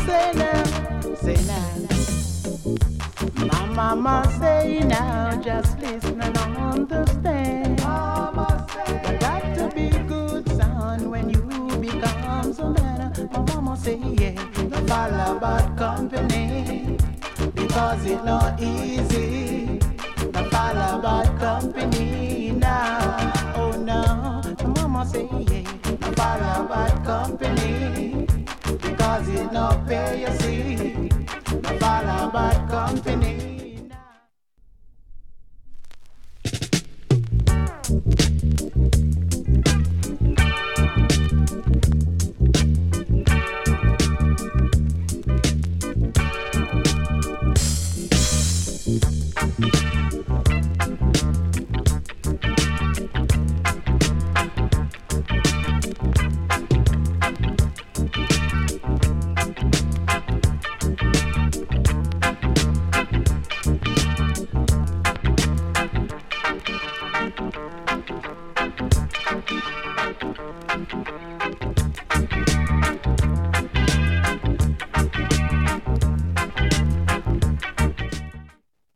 say now, say now. My mama say now, just listen and understand. Mama say, you got to be good son when you become a man. My mama say, yeah, don't follow bad company because it's not easy. Don't follow bad company now. Oh no, my mama say, yeah, don't follow bad company because it's not pay you see. Don't follow bad company.